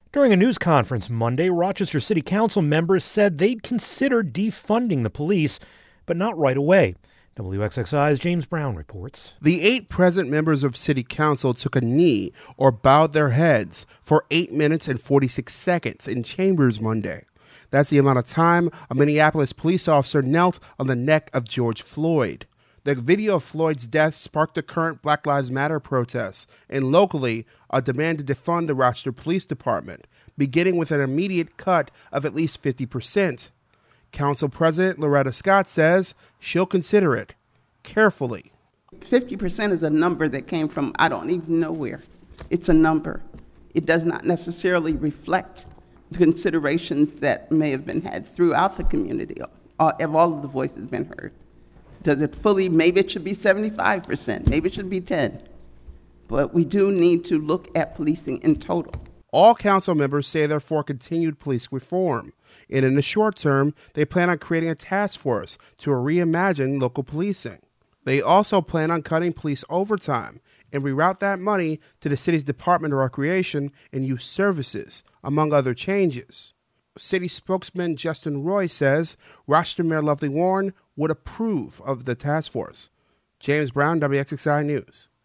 During a news conference Monday, Rochester City Council members said they'd consider defunding the police, but not right away. WXXI's James Brown reports. The 8 present members of City Council took a knee or bowed their heads for 8 minutes and 46 seconds in chambers Monday. That's the amount of time a Minneapolis police officer knelt on the neck of George Floyd. The video of Floyd's death sparked the current Black Lives Matter protests, and locally, a demand to defund the Rochester Police Department, beginning with an immediate cut of at least 50%. Council President Loretta Scott says she'll consider it carefully. 50% is a number that came from I don't even know where. It's a number. It does not necessarily reflect the considerations that may have been had throughout the community. Have all of the voices been heard? Does it fully, maybe it should be 75%, maybe it should be 10. But we do need to look at policing in total. All council members say they're for continued police reform. And in the short term, they plan on creating a task force to reimagine local policing. They also plan on cutting police overtime and reroute that money to the city's Department of Recreation and Youth Services, among other changes. City spokesman Justin Roy says Rochester Mayor Lovely Warren would approve of the task force. James Brown, WXXI News.